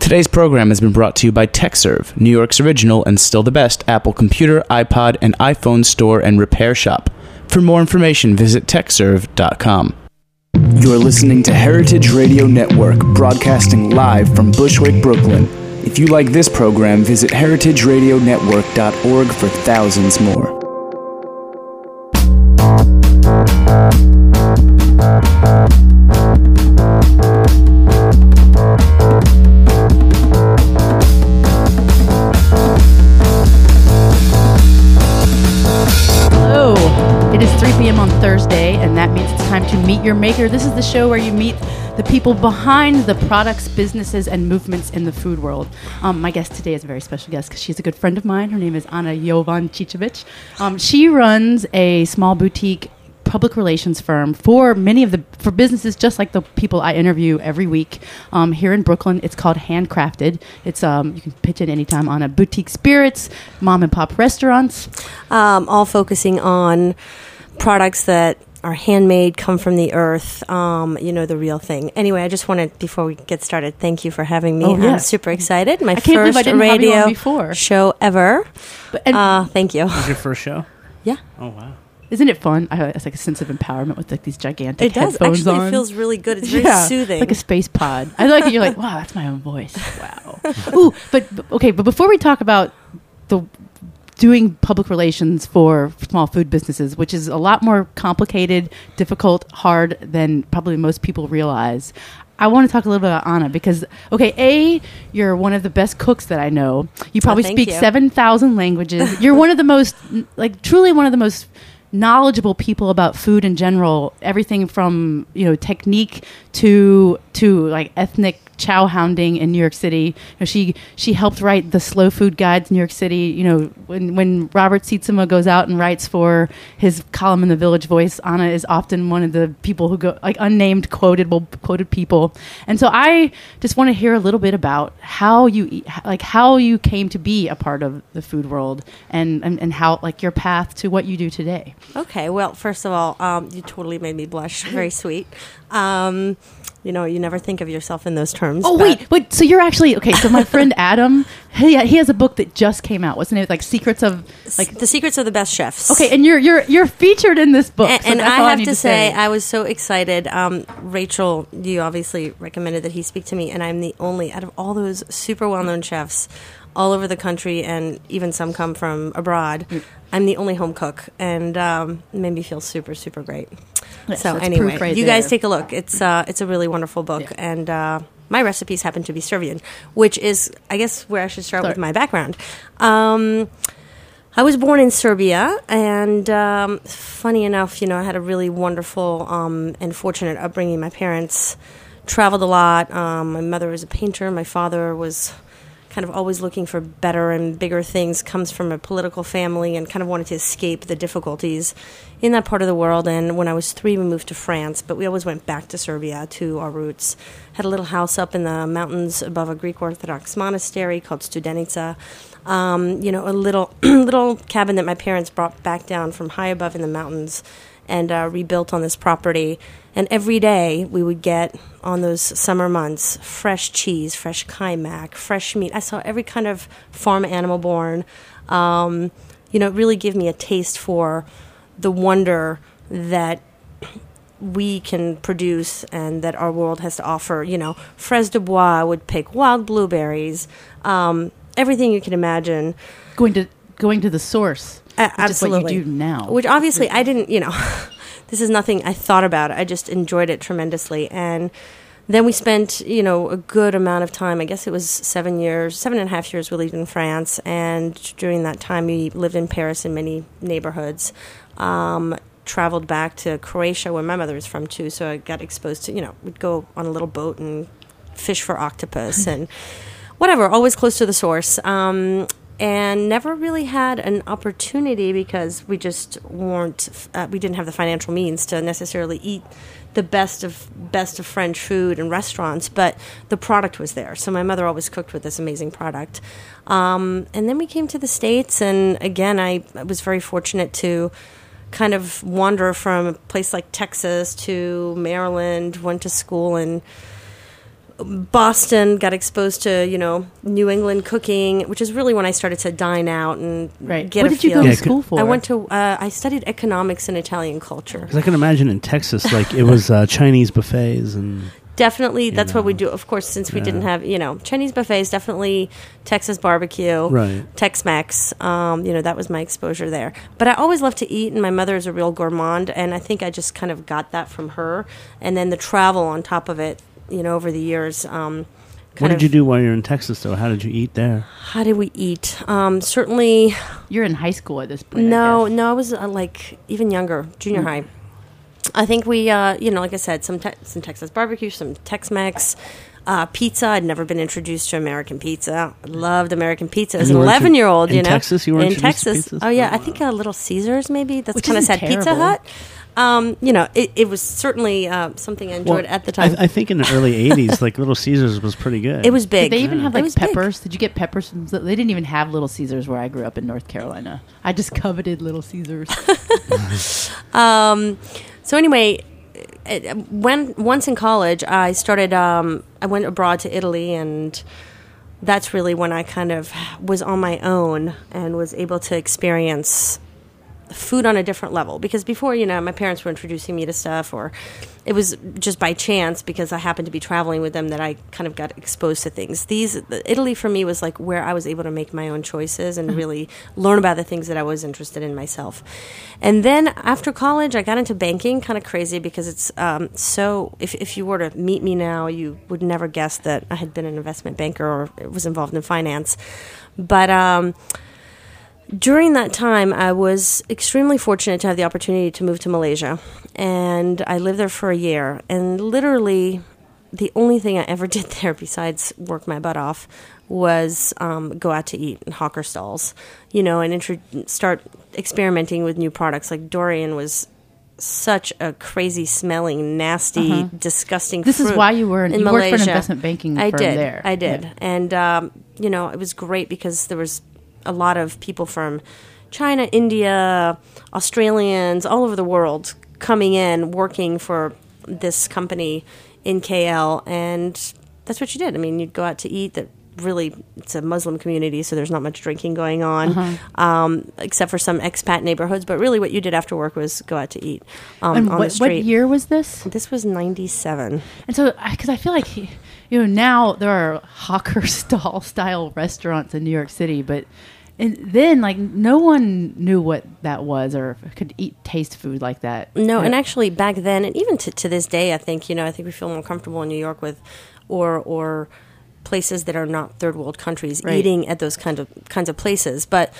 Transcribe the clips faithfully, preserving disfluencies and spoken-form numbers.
Today's program has been brought to you by TechServe, New York's original and still the best Apple computer, iPod, and iPhone store and repair shop. For more information, visit tech serve dot com. You're listening to Heritage Radio Network, broadcasting live from Bushwick, Brooklyn. If you like this program, visit heritage radio network dot org for thousands more. On Thursday, and that means it's time to meet your maker. This is the show where you meet the people behind the products, businesses, and movements in the food world. Um, my guest today is a very special guest because she's a good friend of mine. Her name is Anna Jovancicevic. Um, she runs a small boutique public relations firm for many of the for businesses just like the people I interview every week um, here in Brooklyn. It's called Handcrafted. It's um, you can pitch it anytime on a boutique spirits, mom and pop restaurants, um, all focusing on products that are handmade, come from the earth, um, you know, the real thing. Anyway, I just wanted, before we get started, thank you for having me. Oh, yeah. I'm super excited. My I can't first believe I didn't have you on radio before. show ever. But, and uh, thank you. This is your first show? Yeah. Oh, wow. Isn't it fun? I, it's like a sense of empowerment with like these gigantic it does. headphones Actually, on. It feels really good. It's very yeah, soothing. like a space pod. I like it. You're like, wow, that's my own voice. Wow. Ooh, but, but okay. But before we talk about the doing public relations for small food businesses, which is a lot more complicated, difficult, hard than probably most people realize, I want to talk a little bit about Anna because, okay, A, you're one of the best cooks that I know. You probably oh, speak you. seven thousand languages. You're one of the most, like, truly one of the most knowledgeable people about food in general. Everything from, you know, technique to to like ethnic chow hounding in New York City. You know, she she helped write the slow food guides in New York City. You know, when when Robert Sietsema goes out and writes for his column in the Village Voice, Anna is often one of the people who go, like, unnamed quoted quoted people. And so I just want to hear a little bit about how you eat, like how you came to be a part of the food world and and, and how, like, your path to what you do today. Okay, well, first of all, um, you totally made me blush. Very sweet. Um, you know, you never think of yourself in those terms. Oh, wait, wait. So you're actually, okay, so my friend Adam, he, he has a book that just came out. Wasn't it like Secrets of, like... The Secrets of the Best Chefs. Okay, and you're you're you're featured in this book. And, so and that's I all have need to, to say, say, I was so excited. Um, Rachel, you obviously recommended that he speak to me, and I'm the only, out of all those super well-known chefs all over the country, and even some come from abroad, mm. I'm the only home cook, and um, it made me feel super, super great. Yes, so that's anyway, proof right you there. guys take a look. It's uh, it's a really wonderful book, yeah. and uh, my recipes happen to be Serbian, which is, I guess, where I should start Sorry. with my background. Um, I was born in Serbia, and um, funny enough, you know, I had a really wonderful um, and fortunate upbringing. My parents traveled a lot. Um, my mother was a painter. My father was kind of always looking for better and bigger things, comes from a political family and kind of wanted to escape the difficulties in that part of the world. And when I was three, we moved to France, but we always went back to Serbia, to our roots. Had a little house up in the mountains above a Greek Orthodox monastery called Studenica. Um, you know, a little little cabin that my parents brought back down from high above in the mountains and uh, rebuilt on this property. And every day we would get, on those summer months, fresh cheese, fresh kaimak, fresh meat. I saw every kind of farm animal born. Um, you know, it really gave me a taste for the wonder that we can produce and that our world has to offer. You know, Fraise de Bois would pick wild blueberries, um, everything you can imagine. Going to going to the source, Uh, which absolutely. is what you do now. Which obviously I didn't, you know, this is nothing I thought about. I just enjoyed it tremendously. And then we spent, you know, a good amount of time. I guess it was seven years, seven and a half years we lived in France. And during that time, we lived in Paris in many neighborhoods. Um, traveled back to Croatia, where my mother is from, too. So I got exposed to, you know, we'd go on a little boat and fish for octopus and whatever, always close to the source. Um And never really had an opportunity because we just weren't, uh, we didn't have the financial means to necessarily eat the best of best of French food in restaurants, but the product was there. So my mother always cooked with this amazing product. Um, and then we came to the States, and again, I, I was very fortunate to kind of wander from a place like Texas to Maryland, went to school in Boston, got exposed to, you know, New England cooking, which is really when I started to dine out and Right. get What a did you feel. go Yeah, to school for? I went to, uh, I studied economics and Italian culture. Because I can imagine in Texas, like it was uh, Chinese buffets and Definitely, that's know. what we do. Of course, since we Yeah. didn't have, you know, Chinese buffets, definitely Texas barbecue, Right. Tex-Mex. Um, you know, that was my exposure there. But I always loved to eat, and my mother is a real gourmand, and I think I just kind of got that from her. And then the travel on top of it, you know, over the years. Um, What kind did of- you do while you were in Texas, though? How did you eat there? How did we eat? Um, certainly, You're in high school at this point. I no, guess. no, I was uh, like even younger, junior Mm. high. I think we, uh, you know, like I said, some te- some Texas barbecue, some Tex-Mex, uh, pizza. I'd never been introduced to American pizza. I loved American pizza as You an were intro- eleven-year-old. in You know, Texas, you were in introduced to Texas. pizzas? Oh yeah, I think uh, Little Caesars maybe. That's Which kind of isn't said Pizza terrible. Hut. Um, you know, it, it was certainly uh, something I enjoyed at the time. I, I think in the early eighties, like Little Caesars was pretty good. it was big. Did they even have It like was big. peppers? Did you get peppers? From, they didn't even have Little Caesars where I grew up in North Carolina. I just coveted Little Caesars. Um, so anyway, it, when once in college, I started. Um, I went abroad to Italy, and that's really when I kind of was on my own and was able to experience food on a different level. Because before, you know, my parents were introducing me to stuff, or it was just by chance because I happened to be traveling with them that I kind of got exposed to things. These Italy for me was like where I was able to make my own choices and really learn about the things that I was interested in myself. And then after college, I got into banking, kind of crazy because it's um, so. If if you were to meet me now, you would never guess that I had been an investment banker or was involved in finance. But um, during that time, I was extremely fortunate to have the opportunity to move to Malaysia, and I lived there for a year. And literally, the only thing I ever did there besides work my butt off was um, go out to eat in hawker stalls, you know, and intro- start experimenting with new products. Like durian was such a crazy smelling, nasty, Uh-huh. disgusting This is fruit why you were in, in you Malaysia. worked for an investment banking I firm did. there. I did. Yeah. And, um, you know, it was great because there was a lot of people from China, India, Australians, all over the world coming in, working for this company in K L. And that's what you did. I mean, you'd go out to eat. That really, it's a Muslim community, so there's not much drinking going on, Uh-huh. um, except for some expat neighborhoods. But really what you did after work was go out to eat um, And on what, the street. what year was this? This was ninety-seven. And so, because I feel like, you know, now there are hawker stall style restaurants in New York City, but and then like no one knew what that was or could eat taste food like that. No, Yeah. and actually back then, and even to, to this day, I think, you know, I think we feel more comfortable in New York with, or or places that are not third world countries, Right. eating at those kind of kinds of places. But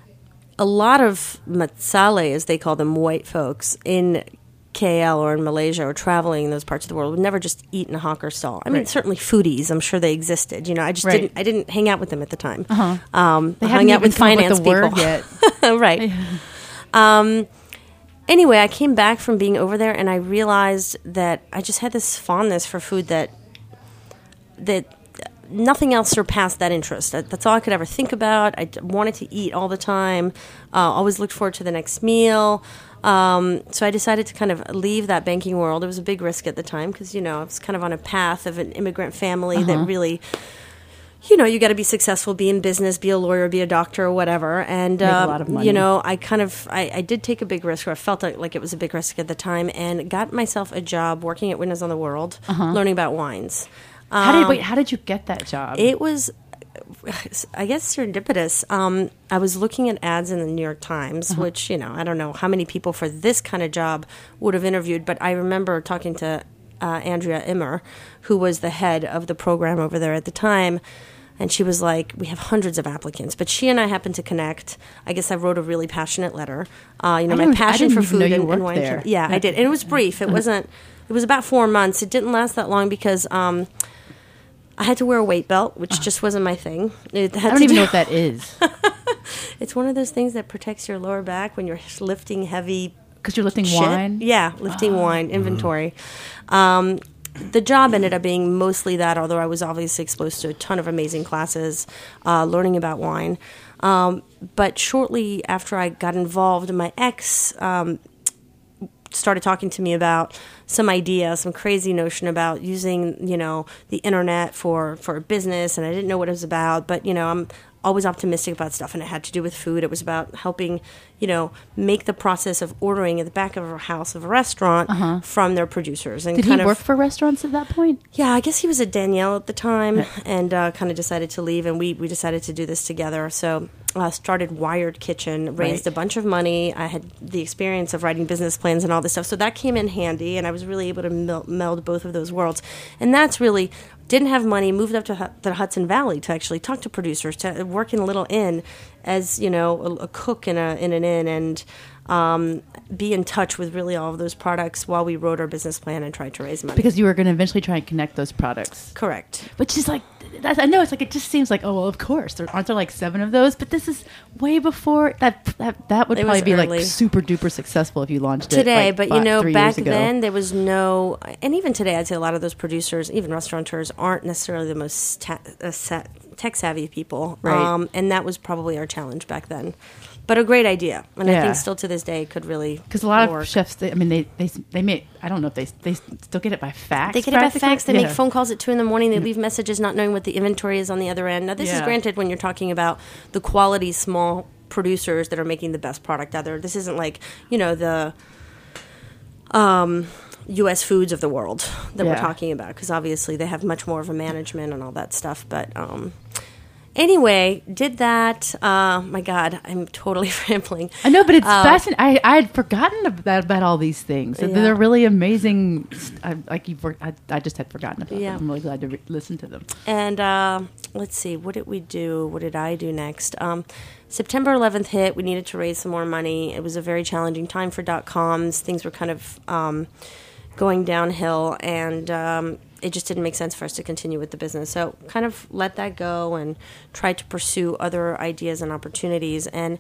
a lot of matsale, as they call them, white folks in K L or in Malaysia or traveling in those parts of the world would never just eat in a hawker stall. I mean, Right. certainly foodies, I'm sure they existed. You know, I just Right. didn't. I didn't hang out with them at the time. Uh-huh. Um, They I hadn't hung out even with come up finance with the word people yet. right. Um, anyway, I came back from being over there, and I realized that I just had this fondness for food that that nothing else surpassed that interest. That, that's all I could ever think about. I d- wanted to eat all the time. Uh, always looked forward to the next meal. Um, so I decided to kind of leave that banking world. It was a big risk at the time because, you know, I was kind of on a path of an immigrant family Uh-huh. that really, you know, you got to be successful, be in business, be a lawyer, be a doctor or whatever. And, Make a uh, lot of money. you know, I kind of, I, I did take a big risk, or I felt like, like it was a big risk at the time, and got myself a job working at Windows on the World, Uh-huh. learning about wines. How did Um, wait? How did you get that job? It was, I guess, serendipitous. Um, I was looking at ads in the New York Times, Uh-huh. which, you know, I don't know how many people for this kind of job would have interviewed, but I remember talking to uh, Andrea Immer, who was the head of the program over there at the time. And she was like, we have hundreds of applicants. But she and I happened to connect. I guess I wrote a really passionate letter. Uh, you know, I my didn't- I passion didn't for even know food you and, and worked wine. there. Yeah, I did. And it was brief. It wasn't, it was about four months. It didn't last that long because um, I had to wear a weight belt, which just wasn't my thing. It had I don't to even do- know what that is It's one of those things that protects your lower back when you're lifting heavy because you're lifting shit. wine. Yeah, lifting wine inventory. Um, the job ended up being mostly that, although I was obviously exposed to a ton of amazing classes, uh, learning about wine. Um, but shortly after I got involved, my ex um, started talking to me about some idea, some crazy notion about using, you know, the internet for, for business, and I didn't know what it was about, but, you know, I'm always optimistic about stuff, and it had to do with food. It was about helping, you know, make the process of ordering at the back of a house of a restaurant Uh-huh. from their producers. And Did kind he of, work for restaurants at that point? Yeah, I guess he was at Danielle at the time, and uh, kind of decided to leave, and we, we decided to do this together. So uh, started Wired Kitchen, raised Right. a bunch of money. I had the experience of writing business plans and all this stuff, so that came in handy, and I was really able to mel- meld both of those worlds. And that's really, didn't have money, moved up to Hu- the Hudson Valley to actually talk to producers, to work in a little inn as, you know, a, a cook in, a, in an inn, and um, be in touch with really all of those products while we wrote our business plan and tried to raise money. Because you were going to eventually try and connect those products. Correct. Which is like, that's, I know it's like, it just seems like, oh, well, of course. There, aren't there like seven of those? But this is way before that. That, that would It probably was be early. like super duper successful if you launched Today, it. Like, but five, you know, three back years ago. then there was no, and even today, I'd say a lot of those producers, even restaurateurs, aren't necessarily the most ta- uh, sa- tech savvy people, Right. um, and that was probably our challenge back then. But a great idea, and I Yeah. think still to this day could really Because a lot work. of chefs, they, I mean, they, they they make, I don't know if they they still get it by fax. They get it by practically? fax. They Yeah. make phone calls at two in the morning. They leave messages not knowing what the inventory is on the other end. Now, this is Yeah. granted when you're talking about the quality small producers that are making the best product out there. This isn't like, you know, the um, U S Foods of the world that we're Yeah. talking about, because obviously they have much more of a management and all that stuff. But um, anyway, did that. Uh, my God, I'm totally rambling. I know, but it's Uh, fascinating. I I had forgotten about, about all these things. Yeah. They're really amazing. I, like you've, I, I just had forgotten about Yeah. them. I'm really glad to re- listen to them. And uh, let's see, what did we do? What did I do next? Um, September eleventh hit. We needed to raise some more money. It was a very challenging time for dot-coms. Things were kind of um, going downhill, and um, it just didn't make sense for us to continue with the business. So kind of let that go and tried to pursue other ideas and opportunities. And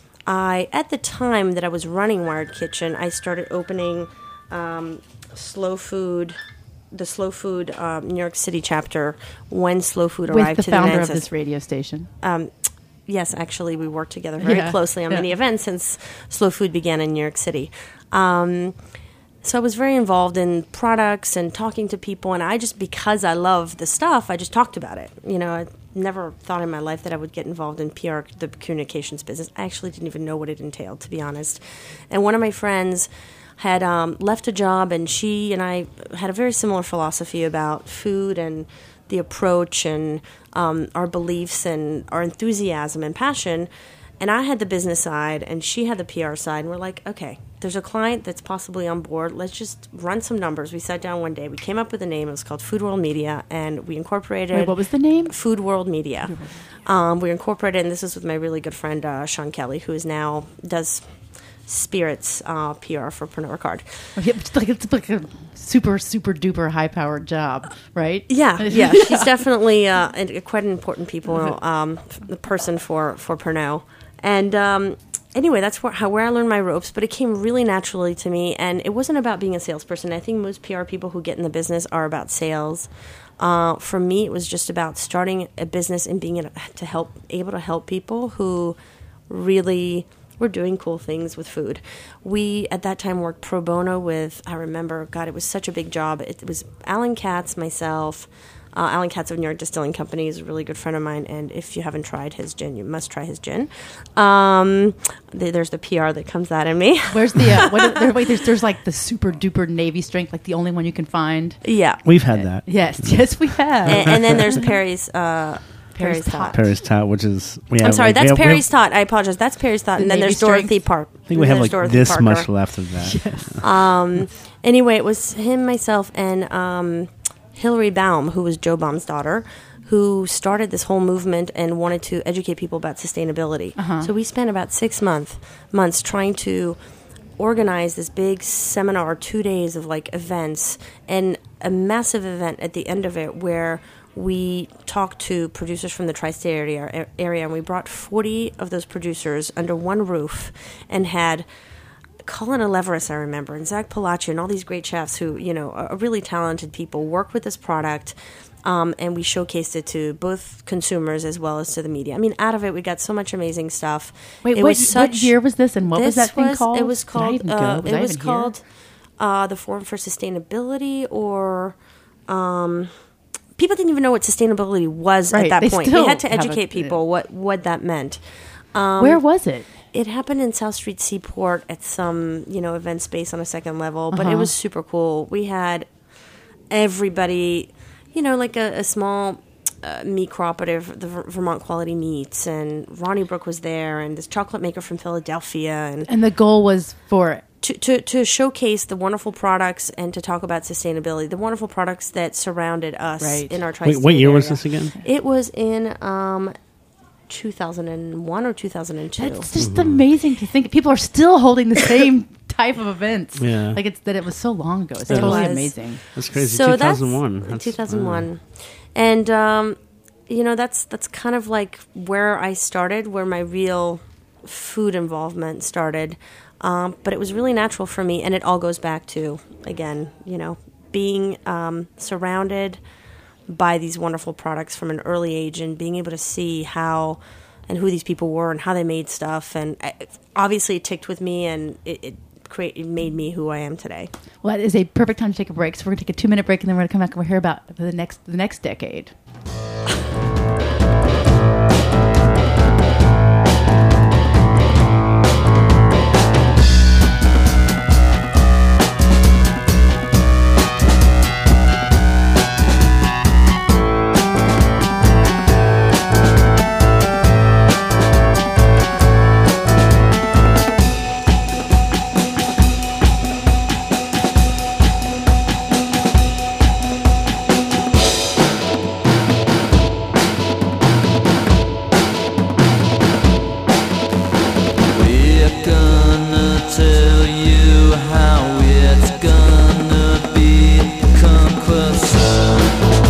I, at the time that I was running Wired Kitchen, I started opening um, slow food, the slow food um, New York City chapter when slow food With arrived the to the founder United of States. this radio station. Um, yes, actually, we worked together very Yeah. closely on Yeah. many events since Slow Food began in New York City. Um, so I was very involved in products and talking to people, and I just, because I love the stuff, I just talked about it. You know, I never thought in my life that I would get involved in P R, the communications business. I actually didn't even know what it entailed, to be honest. And one of my friends had um, left a job, and she and I had a very similar philosophy about food and the approach and um, our beliefs and our enthusiasm and passion. And I had the business side, and she had the P R side. And we're like, okay, there's a client that's possibly on board. Let's just run some numbers. We sat down one day. We came up with a name. It was called Food World Media, and we incorporated. Wait, what was the name? Food World Media. Um, we incorporated, and this is with my really good friend uh, Sean Kelly, who is now does Spirits uh, P R for Pernod Ricard. Oh, yeah, it's like it's like a super super duper high powered job, right? Yeah, yeah, she's definitely uh, a, quite an important people um, person for for Pernod. And um, anyway, that's where how where I learned my ropes. But it came really naturally to me, and it wasn't about being a salesperson. I think most P R people who get in the business are about sales. Uh, for me, it was just about starting a business and being able to help able to help people who really were doing cool things with food. We, at that time, worked pro bono with, I remember, God, it was such a big job. It was Alan Katz, myself. Uh, Alan Katz of New York Distilling Company is a really good friend of mine, and if you haven't tried his gin, you must try his gin. Um, th- there's the P R that comes out in me. Where's the uh, what is, there, wait? There's there's like the super duper Navy strength, like the only one you can find. Yeah. We've had that. Yes, yes, we have. And, and then there's Perry's uh, Perry's Perry's Tot. Tot. Paris Tot, which is we have I'm sorry, like, that's we have- we Perry's have- Tot. I apologize. That's Perry's Tot. The And then Navy there's Dorothy strength. Park. I think we have like Dorothy this Parker. much left of that. Um, anyway, it was him, myself, and um, Hillary Baum, who was Joe Baum's daughter, who started this whole movement and wanted to educate people about sustainability. Uh-huh. So we spent about six month, months trying to organize this big seminar, two days of like events, and a massive event at the end of it where we talked to producers from the tri-state area, area and we brought forty of those producers under one roof and had Colin Aleveris, I remember, and Zach Palacci, and all these great chefs who, you know, are really talented people, work with this product Um, and we showcased it to both consumers as well as to the media. I mean, out of it, we got so much amazing stuff. Wait, it what, was such, what year was this, and what this was that thing was, called? It was Did I called. even Uh, go? Was it I was even called uh, the Forum for Sustainability, or um, people didn't even know what sustainability was Right, at that they point. We still had to haven't, educate yeah. people what what that meant. Um, Where was it? It happened in South Street Seaport at some, you know, event space on a second level, but Uh-huh. it was super cool. We had everybody, you know, like a, a small uh, meat cooperative, the Ver- Vermont Quality Meats, and Ronnie Brook was there, and this chocolate maker from Philadelphia, and And the goal was for to, to, to showcase the wonderful products and to talk about sustainability, the wonderful products that surrounded us Right. in our tri-state Wait, what year was area. this again? It was in um, two thousand one or two thousand two. It's just amazing to think people are still holding the same type of events. Yeah. Like it's that it was so long ago. It's It totally was. amazing. That's crazy. So two thousand one. That's That's, two thousand one. wow. And um, you know, that's that's kind of like where I started, where my real food involvement started. Um, but it was really natural for me, and it all goes back to, again, you know, being um, surrounded by these wonderful products from an early age, and being able to see how and who these people were and how they made stuff. And I, obviously it ticked with me, and it, it, create, it made me who I am today. Well, that is a perfect time to take a break. So we're going to take a two minute break, and then we're going to come back and we'll hear about the next the next decade. We're gonna tell you how it's gonna be. Come closer.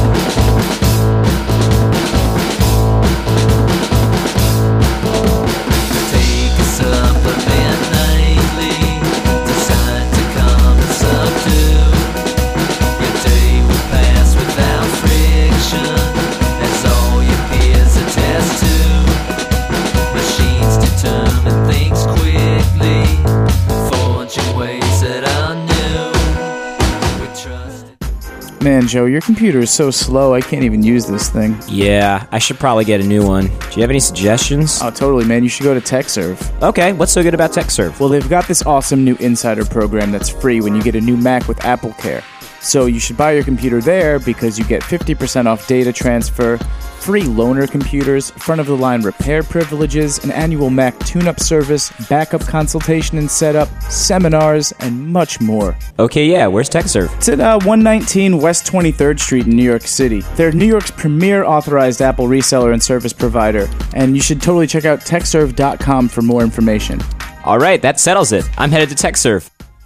Take a supplement nightly, designed to calm us up too. Your day will pass without friction, that's all your peers attest to. Machines determine things quickly, forging ways that are new. We trust it. Man, Joe, your computer is so slow, I can't even use this thing. Yeah, I should probably get a new one. Do you have any suggestions? Oh, totally, man. You should go to TechServe. Okay, what's so good about TechServe? Well, they've got this awesome new insider program that's free when you get a new Mac with AppleCare. So you should buy your computer there because you get fifty percent off data transfer, free loaner computers, front-of-the-line repair privileges, an annual Mac tune-up service, backup consultation and setup, seminars, and much more. Okay, yeah, where's TechServe? It's at uh, one nineteen West twenty-third Street in New York City. They're New York's premier authorized Apple reseller and service provider, and you should totally check out techserve dot com for more information. All right, that settles it. I'm headed to TechServe.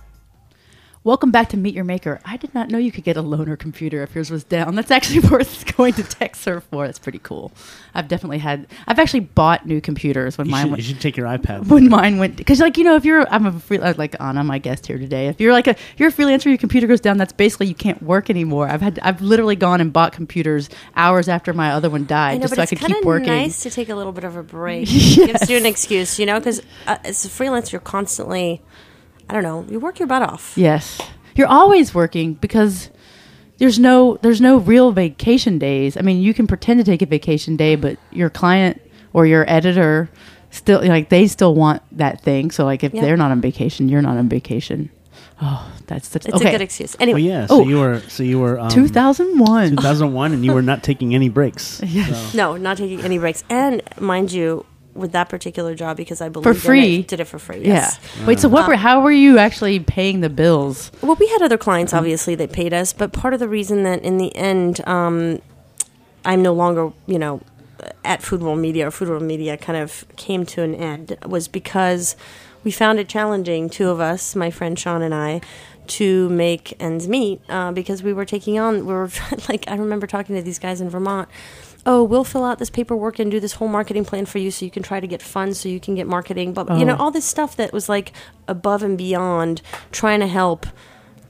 Welcome back to Meet Your Maker. I did not know you could get a loaner computer if yours was down. That's actually worth going to TechServe for. That's pretty cool. I've definitely had. I've actually bought new computers when You mine should, went. you should take your iPad. When mine went, because like you know, if you're, I'm a free, like Anna, my guest here today. If you're like a, you're a freelancer, your computer goes down. That's basically you can't work anymore. I've had, I've literally gone and bought computers hours after my other one died, I know, just but so I it's could kind keep of working. nice to take a little bit of a break. Yes. Gives you an excuse, you know, because uh, as a freelancer, you're constantly, I don't know, you work your butt off. Yes, you're always working because there's no there's no real vacation days. I mean, you can pretend to take a vacation day, but your client or your editor still like they still want that thing. So like if Yep. they're not on vacation, you're not on vacation. Oh, that's such It's okay. a good excuse. Anyway, Well, yeah. So Oh. you were. So you were. Um, two thousand one. two thousand one, and you were not taking any breaks. Yes. So- no, not taking any breaks. And mind you, with that particular job, because I believe For in free? it, did it for free. Yeah. Yes. Wait. So what? were, how were you actually paying the bills? Well, we had other clients, obviously, that paid us, but part of the reason that in the end, um, I'm no longer, you know, at Food World Media, or Food World Media kind of came to an end, was because we found it challenging, two of us, my friend Sean and I, to make ends meet uh, because we were taking on, we were like, I remember talking to these guys in Vermont. Oh, we'll fill out this paperwork and do this whole marketing plan for you so you can try to get funds so you can get marketing. But, you know, Oh. all this stuff that was like above and beyond trying to help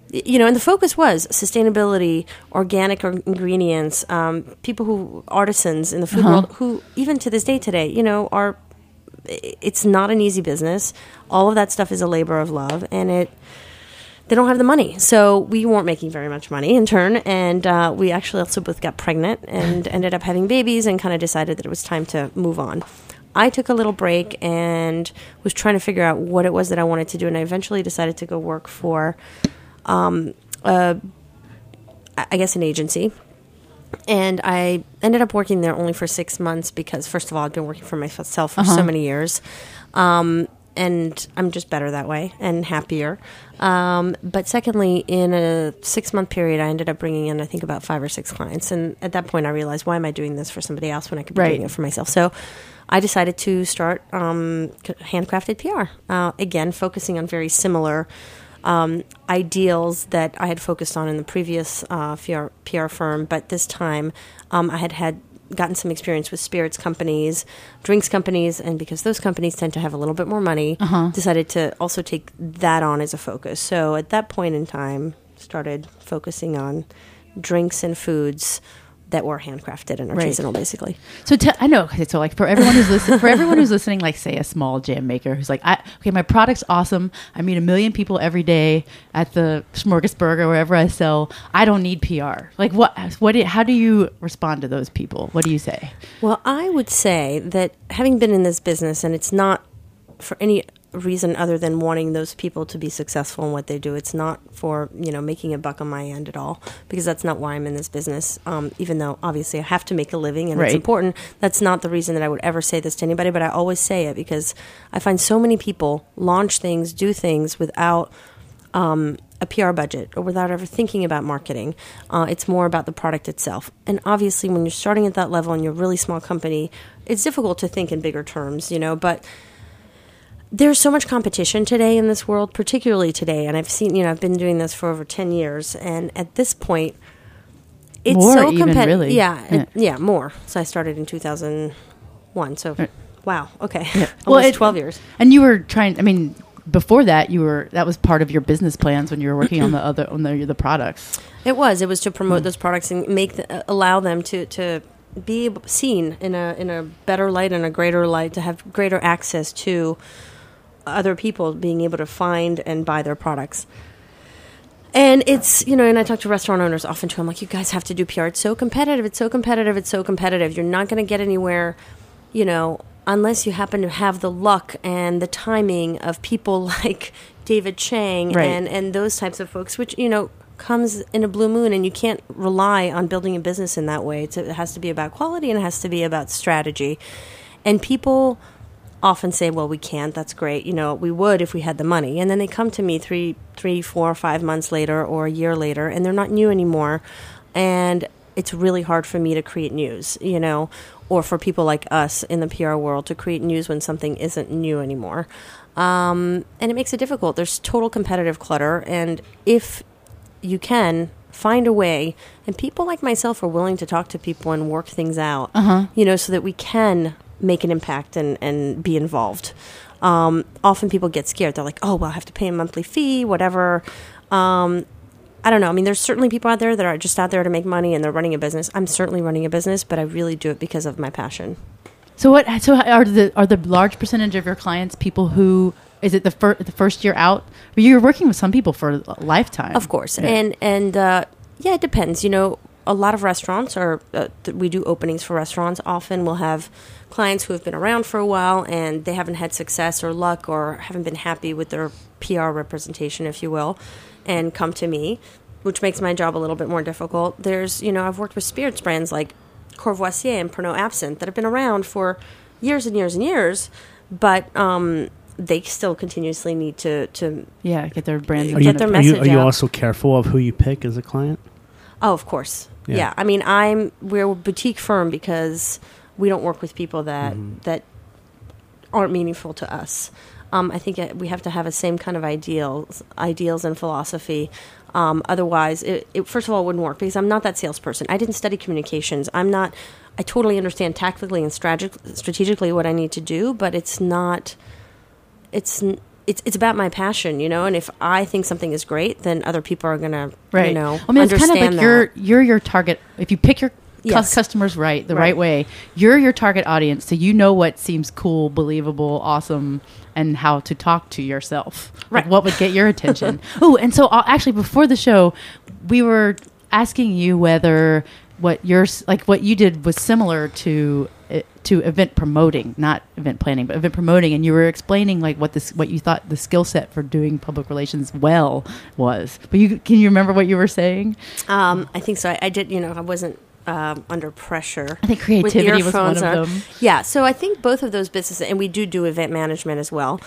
you know, and the focus was sustainability, organic or- ingredients, um, people who, artisans in the food Uh-huh. world, who even to this day today, you know, are, it's not an easy business. All of that stuff is a labor of love, and it, they don't have the money. So we weren't making very much money in turn, and uh, we actually also both got pregnant and ended up having babies and kind of decided that it was time to move on. I took a little break and was trying to figure out what it was that I wanted to do, and I eventually decided to go work for Um, uh, I guess an agency, and I ended up working there only for six months because, first of all, I'd been working for myself for Uh-huh. so many years, um, and I'm just better that way and happier. Um, but secondly, in a six-month period, I ended up bringing in, I think, about five or six clients, and at that point, I realized, why am I doing this for somebody else when I could be Right. doing it for myself? So I decided to start um, handcrafted P R, uh, again, focusing on very similar Um, ideals that I had focused on in the previous uh, P R, P R firm, but this time um, I had had gotten some experience with spirits companies, drinks companies, and because those companies tend to have a little bit more money, Uh-huh. decided to also take that on as a focus. So at that point in time, started focusing on drinks and foods that were handcrafted and Right. artisanal, basically. So te- I know. Okay, so like for everyone who's listening, for everyone who's listening, like say a small jam maker who's like, I, okay, my product's awesome. I meet a million people every day at the Smorgasburg or wherever I sell. I don't need P R. Like what? What? Do, how do you respond to those people? What do you say? Well, I would say that having been in this business, and it's not for any reason other than wanting those people to be successful in what they do. It's not for, you know, making a buck on my end at all, because that's not why I'm in this business. Um, even though obviously I have to make a living and Right. it's important, that's not the reason that I would ever say this to anybody, but I always say it because I find so many people launch things, do things without um, a P R budget or without ever thinking about marketing. Uh, it's more about the product itself. And obviously when you're starting at that level and you're a really small company, it's difficult to think in bigger terms, you know, but there's so much competition today in this world, particularly today. And I've seen, you know, I've been doing this for over ten years. And at this point, it's More so even, competitive. really. Yeah, Yeah. it- yeah, more. So I started in two thousand one. So, Right. wow. Okay. Yeah. Almost Well, it- twelve years. And you were trying. I mean, before that, you were that was part of your business plans when you were working on the other on the the products. It was. It was to Hmm. promote those products and make the, uh, allow them to to be able- seen in a in a better light and a greater light, to have greater access to other people being able to find and buy their products. And it's, you know, and I talk to restaurant owners often too. I'm like, you guys have to do P R. It's so competitive. It's so competitive. It's so competitive. You're not going to get anywhere, you know, unless you happen to have the luck and the timing of people like David Chang Right. and, and those types of folks, which, you know, comes in a blue moon, and you can't rely on building a business in that way. It's, it has to be about quality and it has to be about strategy. And people often say, well, we can't, that's great, you know, we would if we had the money. And then they come to me three, three, four, five months later or a year later, and they're not new anymore. And it's really hard for me to create news, you know, or for people like us in the P R world to create news when something isn't new anymore. Um, and it makes it difficult. There's total competitive clutter. And if you can find a way, and people like myself are willing to talk to people and work things out, Uh-huh. you know, so that we can make an impact and, and be involved. Um, often people get scared. They're like, oh, well, I have to pay a monthly fee, whatever. Um, I don't know. I mean, there's certainly people out there that are just out there to make money and they're running a business. I'm certainly running a business, but I really do it because of my passion. So what? So are the are the large percentage of your clients people who is it the first the first year out? You're working with some people for a lifetime, Of course. Yeah. And, and uh, yeah, it depends. You know, a lot of restaurants are, uh, th- we do openings for restaurants. Often we'll have clients who have been around for a while and they haven't had success or luck or haven't been happy with their P R representation, if you will, and come to me, which makes my job a little bit more difficult. There's, you know, I've worked with spirits brands like Courvoisier and Pernod Absinthe that have been around for years and years and years, but um, they still continuously need to, to yeah, get their brand. Get Are you, their are you, message are you out. also careful of who you pick as a client? Oh, of course. Yeah. Yeah. I mean, I'm we're a boutique firm because we don't work with people that Mm-hmm. that aren't meaningful to us. Um, I think it, we have to have the same kind of ideals, ideals and philosophy. Um, otherwise, it, it first of all it wouldn't work because I'm not that salesperson. I didn't study communications. I'm not. I totally understand tactically and strategic, strategically what I need to do, but it's not. It's. n- it's it's about my passion, you know. And if I think something is great, then other people are gonna, Right. you know, I mean, it's understand kind of like that. you're you're your target. If you pick your cus- Yes. customers right, the right. Right. way, you're your target audience. So you know what seems cool, believable, awesome, and how to talk to yourself. Like Right. what would get your attention. Oh, and so uh, actually, before the show, we were asking you whether what yours like what you did was similar to uh, to event promoting, not event planning, but event promoting, and you were explaining like what this what you thought the skill set for doing public relations well was. But you can you remember what you were saying? Um, I think so. I, I did. You know, I wasn't um, under pressure. I think with creativity was one earphones of on. them. Yeah. So I think both of those businesses, and we do do event management as well,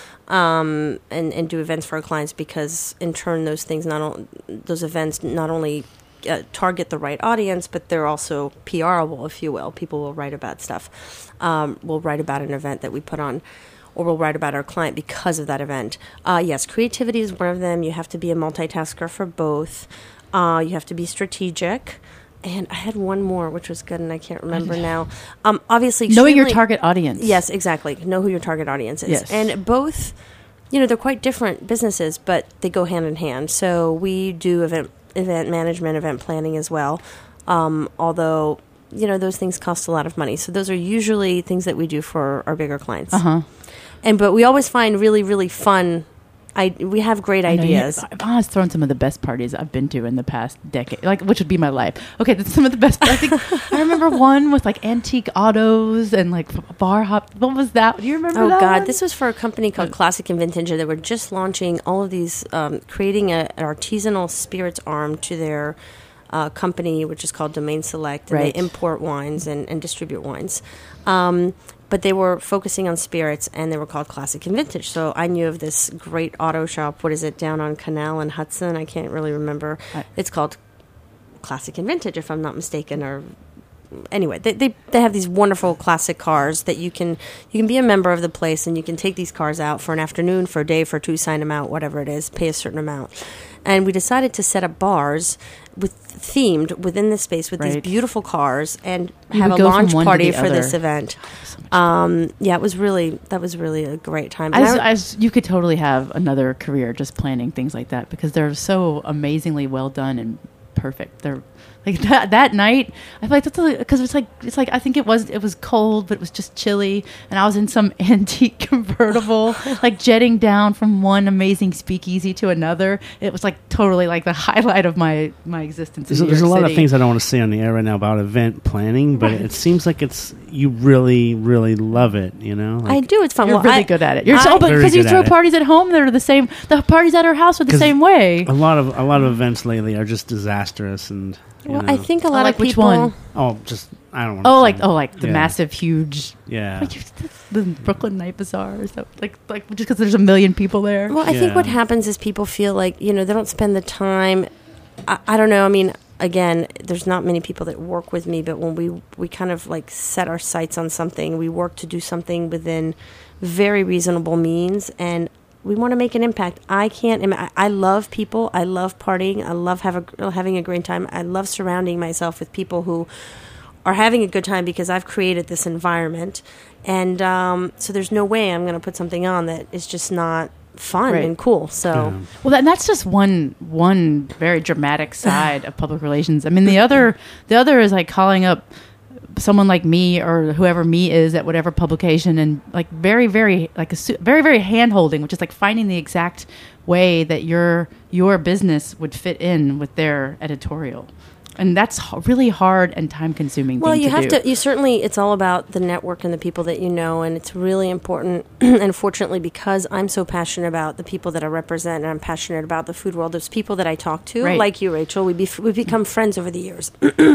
um, and and do events for our clients because in turn those things not on, those events not only uh, target the right audience, but they're also PRable, if you will. People will write about stuff. Um, we'll write about an event that we put on, or we'll write about our client because of that event. Uh, yes, creativity is one of them. You have to be a multitasker for both. Uh, you have to be strategic. And I had one more, which was good, and I can't remember now. Um, obviously, Knowing your extremely- target audience. Yes, exactly. Know who your target audience is. Yes. And both, you know, they're quite different businesses, but they go hand in hand. So we do event event management, event planning as well. Um, although, you know, those things cost a lot of money. So those are usually things that we do for our bigger clients. Uh huh. And but we always find really, really fun. I we have great I know, you- ideas. I've always thrown some of the best parties I've been to in the past decade, like which would be my life. Okay, that's some of the best. I think I remember one with like antique autos and like f- bar hop. What was that? Do you remember? Oh that God! one? This was for a company called Uh, Classic and Vintage. They were just launching all of these, um, creating a, an artisanal spirits arm to their uh, company, which is called Domain Select, and Right. they import wines and, and distribute wines. Um, but they were focusing on spirits, and they were called Classic and Vintage. So I knew of this great auto shop. What is it, down on Canal and Hudson? I can't really remember. I- It's called Classic and Vintage, if I'm not mistaken, or anyway, they, they they have these wonderful classic cars that you can you can be a member of the place, and you can take these cars out for an afternoon, for a day, for two, sign them out, whatever it is, pay a certain amount. And we decided to set up bars with themed within the space with these Right. beautiful cars and You have would a go from launch one to party the for this other. event. So much Um, yeah, it was really that was really a great time. I And just, I- I just- you could totally have another career just planning things like that because they're so amazingly well done and perfect. They're like that, that night. I feel like that's because it's like it's like I think it was it was cold, but it was just chilly, and I was in some antique convertible, like jetting down from one amazing speakeasy to another. It was like totally like the highlight of my my existence. There's, in New there's a York lot of City. things I don't want to say on the air right now about event planning, but Right. it seems like it's you really, really love it. You know, I like, do. It's fun. You're Well, really I- good at it. You're I- so, but Very because you good throw at it. parties at home, they're the same. The parties at our house are the 'Cause same way. a lot of a lot of events lately are just disastrous, and you Well, know. I think a Oh, lot like of which people. one? Oh, just I don't. want Oh, like oh, like the Yeah. massive, huge. Yeah. Like, the Brooklyn Night Bazaar, or something. like like just because there's a million people there. Well, I think Yeah. what happens is people feel like, you know, they don't spend the time. I, I don't know. I mean, again, there's not many people that work with me, but when we, we kind of like set our sights on something, we work to do something within very reasonable means, and we want to make an impact. I can't, im- I, I love people. I love partying. I love have a, having a great time. I love surrounding myself with people who are having a good time because I've created this environment. And um, so there's no way I'm going to put something on that is just not fun Right. and cool. So Yeah. Well, that, and that's just one one very dramatic side of public relations. I mean, the other the other is like calling up someone like me or whoever me is at whatever publication and like very very like a su- very very hand holding, which is like finding the exact way that your your business would fit in with their editorial. And that's h- really hard and time consuming. Well, thing you to have do. to. You certainly. It's all about the network and the people that you know, and it's really important. And fortunately, because I'm so passionate about the people that I represent, and I'm passionate about the food world, there's people that I talk to, Right. like you, Rachel. We be we become friends over the years,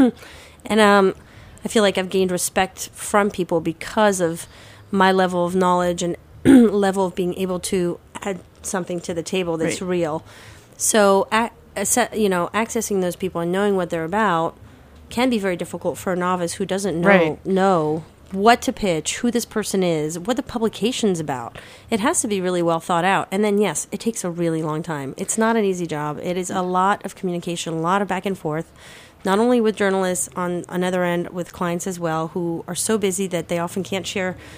and um, I feel like I've gained respect from people because of my level of knowledge and level of being able to add something to the table that's Right. real. So, a- acce- you know, accessing those people and knowing what they're about can be very difficult for a novice who doesn't know Right. know what to pitch, who this person is, what the publication's about. It has to be really well thought out. And then, yes, it takes a really long time. It's not an easy job. It is a lot of communication, a lot of back and forth, not only with journalists on another end, with clients as well, who are so busy that they often can't share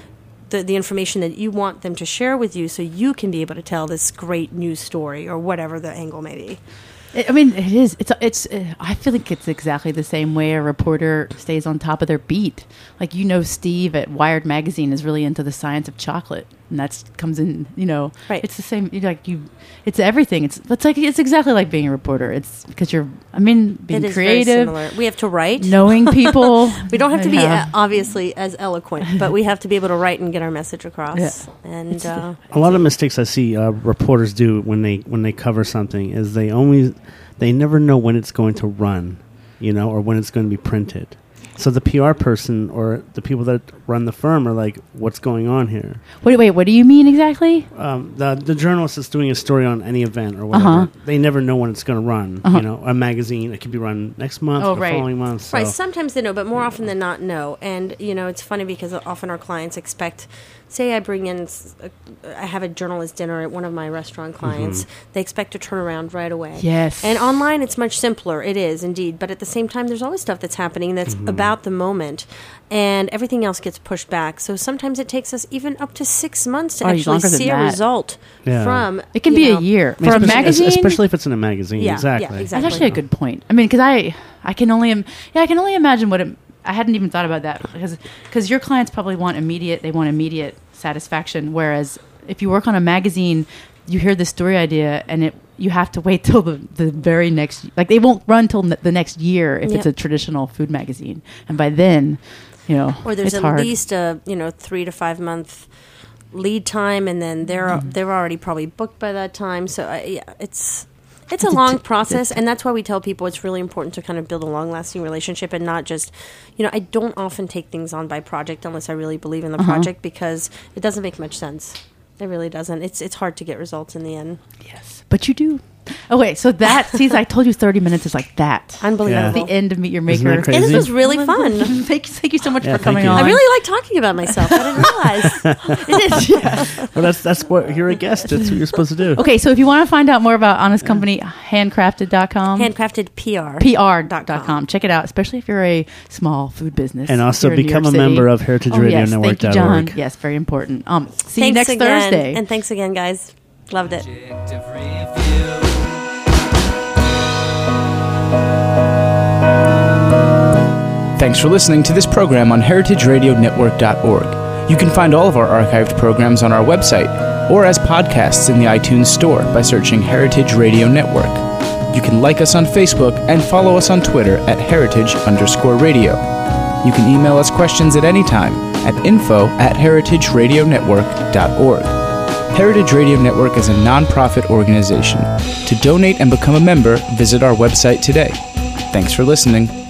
the, the information that you want them to share with you so you can be able to tell this great news story or whatever the angle may be. I mean, it is. It's. It's. Uh, I feel like it's exactly the same way a reporter stays on top of their beat. Like, you know, Steve at Wired magazine is really into the science of chocolate, and that comes in. You know, right. It's the same. You like you. It's everything. It's. It's like it's exactly like being a reporter. It's because you're. I mean, being it is creative. Very similar. We have to write, knowing people. We don't have to be Yeah. uh, obviously as eloquent, but we have to be able to write and get our message across. Yeah. And uh, A lot of mistakes I see uh, reporters do when they when they cover something is they only they never know when it's going to run, you know, or when it's going to be printed. So the P R person or the people that run the firm are like, "What's going on here?" Wait, wait. What do you mean exactly? Um, the the journalist is doing a story on any event or whatever. Uh-huh. They never know when it's going to run. Uh-huh. You know, a magazine it could be run next month Oh, or the right. following month. So. right, sometimes they know, but more often than not, no. And you know, it's funny because often our clients expect. Say I bring in, s- a- I have a journalist dinner at one of my restaurant clients. Mm-hmm. They expect to turn around right away. Yes. And online, it's much simpler. It is indeed, but at the same time, there's always stuff that's happening that's Mm-hmm. about the moment, and everything else gets pushed back. So sometimes it takes us even up to six months to Oh, actually longer than see a that. result Yeah. from. It can you be know, a year I mean, for a especially- magazine. especially if it's in a magazine. Yeah, exactly. yeah, That's exactly. actually a good point. I mean, because I, I can only, im- yeah, I can only imagine what it. I hadn't even thought about that because, because your clients probably want immediate. They want immediate satisfaction. Whereas if you work on a magazine, you hear the story idea and it, you have to wait till the, the very next. Like, they won't run till n- the next year if Yep. it's a traditional food magazine, and by then, you know, Or there's it's at hard. least a you know three to five month lead time, and then they're Mm-hmm. they're already probably booked by that time. So uh, yeah, it's it's a It's a long t- process, it's- and that's why we tell people it's really important to kind of build a long lasting relationship and not just you know I don't often take things on by project unless I really believe in the Uh-huh. project because it doesn't make much sense. It really doesn't. It's it's hard to get results in the end. Yes, but you do. Oh wait, so that see, I told you thirty minutes is like that. Unbelievable. The end of Meet Your Isn't Maker. that crazy? And this was really fun. thank, you, thank you so much Yeah, for thank coming you. on. I really like talking about myself. I didn't realize. It is, yeah. Well, that's that's what you're a guest. That's what you're supposed to do. Okay, so if you want to find out more about Honest Company, handcrafted dot com. Handcrafted P R. P R dot com. Check it out, especially if you're a small food business. And also here in New become York a City. member of heritage Oh, radio yes, network dot org. thank you, John. Yes, very important. Um, see you Thanks next again. Thursday. And thanks again, guys. Loved it. Objective review. Thanks for listening to this program on heritage radio network dot org. You can find all of our archived programs on our website or as podcasts in the iTunes Store by searching Heritage Radio Network. You can like us on Facebook and follow us on Twitter at heritage underscore radio. You can email us questions at any time at info at heritage radio network dot org. Heritage Radio Network is a non-profit organization. To donate and become a member, visit our website today. Thanks for listening.